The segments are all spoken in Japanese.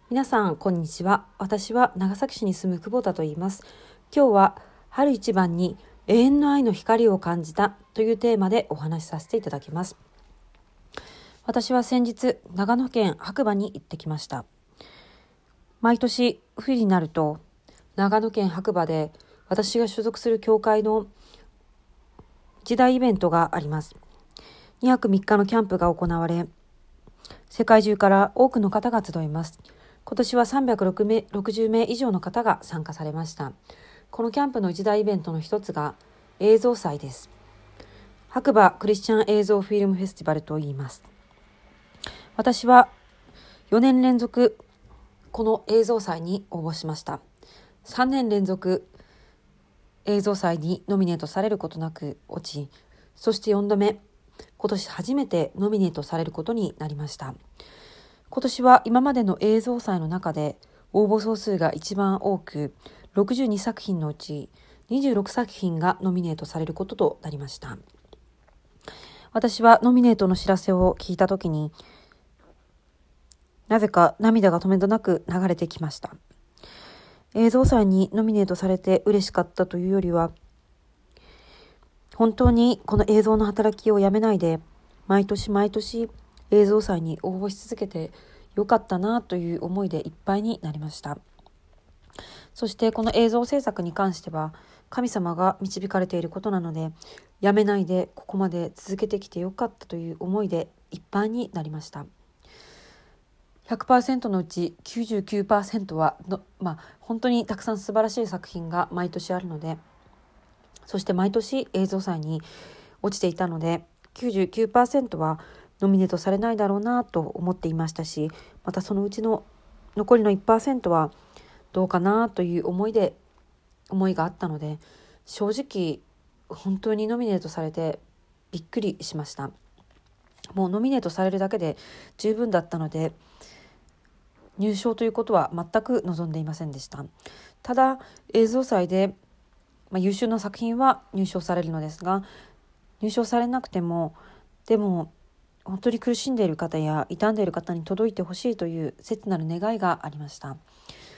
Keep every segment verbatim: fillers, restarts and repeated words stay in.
皆さんこんにちは。私は長崎市に住む久保田と言います。今日は春一番に永遠の愛の光を感じたというテーマでお話しさせていただきます。私は先日長野県白馬に行ってきました。毎年冬になると長野県白馬で私が所属する教会の一大イベントがあります。にはくみっかのキャンプが行われ、世界中から多くの方が集います。今年はさんびゃくろくじゅうめい以上の方が参加されました。このキャンプの一大イベントの一つが映像祭です。白馬クリスチャン映像フィルムフェスティバルと言います。私はよねん連続この映像祭に応募しました。さんねん連続映像祭にノミネートされることなく落ち、そしてよんどめ、今年初めてノミネートされることになりました。今年は今までの映像祭の中で応募総数が一番多く、ろくじゅうにさく品のうちにじゅうろくさく品がノミネートされることとなりました。私はノミネートの知らせを聞いたときに、なぜか涙が止めどなく流れてきました。映像祭にノミネートされて嬉しかったというよりは、本当にこの映像の働きをやめないで、毎年毎年映像祭に応募し続けてよかったなという思いでいっぱいになりました。そしてこの映像制作に関しては神様が導かれていることなので、やめないでここまで続けてきてよかったという思いでいっぱいになりました。ひゃくパーセント のうち きゅうじゅうきゅうパーセント はの、まあ、本当にたくさん素晴らしい作品が毎年あるので、そして毎年映像祭に落ちていたので きゅうじゅうきゅうパーセント はノミネートされないだろうなと思っていましたし、またそのうちの残りの いちパーセント はどうかなという思いで思いがあったので、正直本当にノミネートされてびっくりしました。もうノミネートされるだけで十分だったので、入賞ということは全く望んでいませんでした。ただ映像祭で、まあ、優秀な作品は入賞されるのですが、入賞されなくてもでも本当に苦しんでいる方や傷んでいる方に届いてほしいという切なる願いがありました。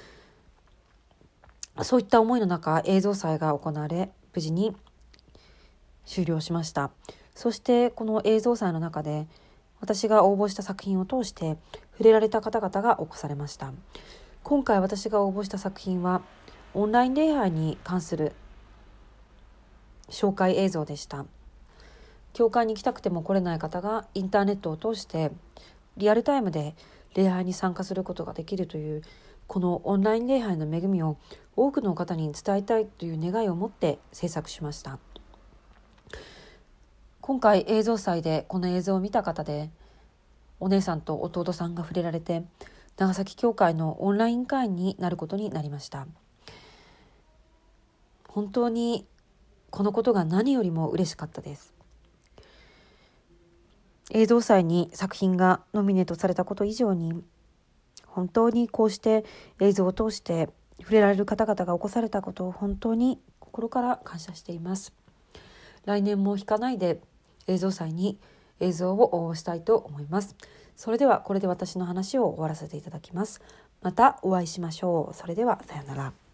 そういった思いの中、映像祭が行われ無事に終了しました。そしてこの映像祭の中で私が応募した作品を通して触れられた方々が起こされました。今回私が応募した作品はオンライン礼拝に関する紹介映像でした。教会に行きたくても来れない方がインターネットを通してリアルタイムで礼拝に参加することができるという、このオンライン礼拝の恵みを多くの方に伝えたいという願いを持って制作しました。今回映像祭でこの映像を見た方でお姉さんと弟さんが触れられて、長崎教会のオンライン会員になることになりました。本当にこのことが何よりも嬉しかったです。映像祭に作品がノミネートされたこと以上に、本当にこうして映像を通して触れられる方々が起こされたことを本当に心から感謝しています。来年も引かないで映像祭に映像を応募したいと思います。それではこれで私の話を終わらせていただきます。またお会いしましょう。それではさようなら。